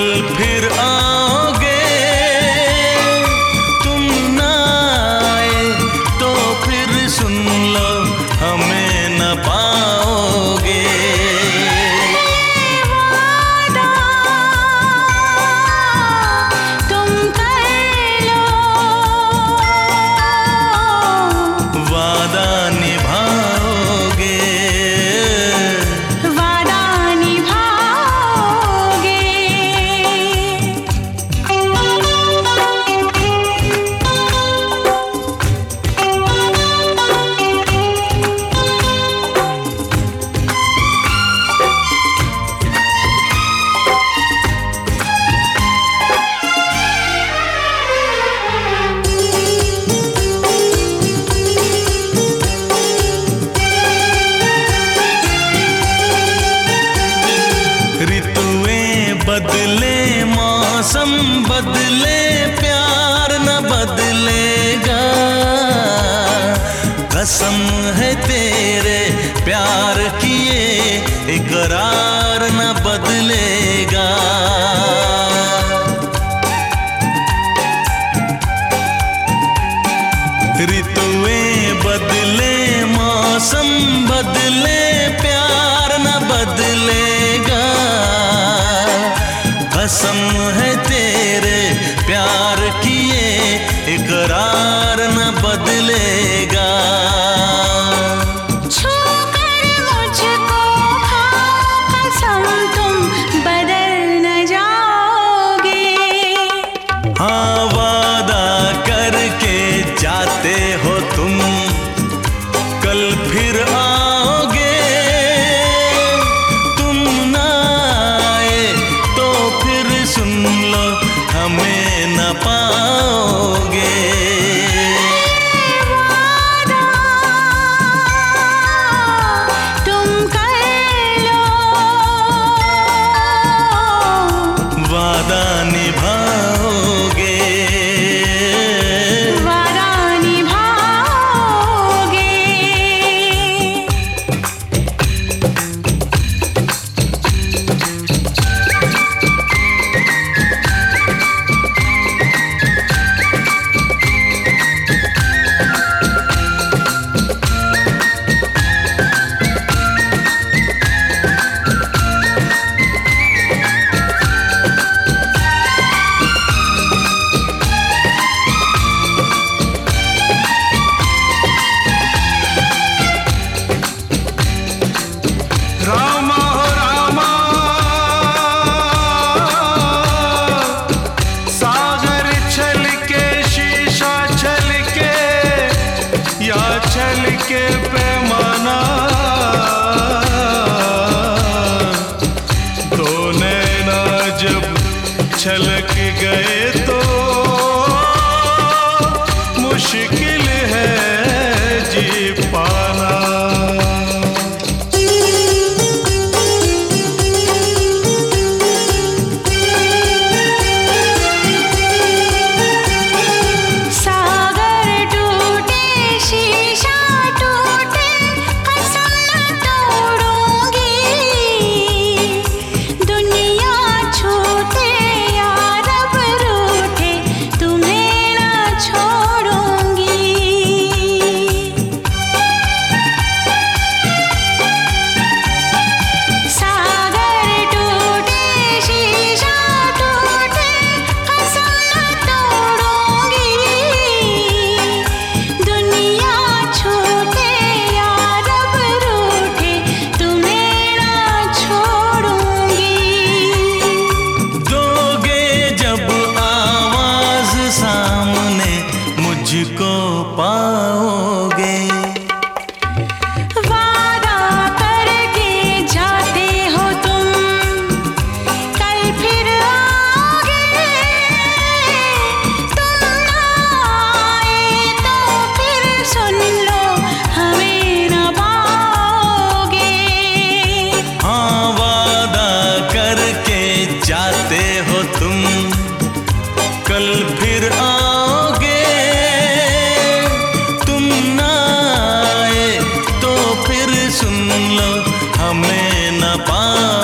कल फिर आओगे, तुम ना आए तो फिर सुन लो हमें न पाओगे। वादा निभाओगे, वादा निभाओगे। ऋतुएं बदले, मौसम बदले, प्यार न बदलेगा। कसम है तेरे प्यार की ये, इकरार न बदलेगा। ऋतुएं बदले, मौसम बदले, प्यार न बदलेगा। कसम है तेरे प्यार की ये, इकरार न बदलेगा। छूकर मुझको खाओ कसम, तुम बदल न जाओगे। हाँ, वादा करके जाते हो तुम, कल फिर आओगे। तुम ना आए तो फिर सुन लो हमें न पाओगे। वादा तुम कर लो, वादा निभाओगे, वादा निभाओगे। रामा हो रामा, सागर छल के, शीशा छल के, या छल के पैमाना। दो नैना जब छलक गए तो मुश्किल है जी पाना। सागर टूटे, शीशा टूटे, कसम न तोड़ूंगी। दुनिया छूटे या रब रूठे, तुम्हें न छोड़ूंगी। सागर टूटे, शीशा टूटे, कसम न तोड़ूंगी। दुनिया छूटे या रब रूठे, तुम्हें न छोड़ूंगी। दोगे जब आवाज सामने, मुझको पाओगे। वादा करके जाते हो तुम, कल फिर आओगे। तुम ना आए तो फिर सुन लो हमें न पाओगे। हाँ, वादा करके जाते हो तुम, कल फिर आओगे। तुम ना आए तो फिर सुन लो हमें न पाओगे।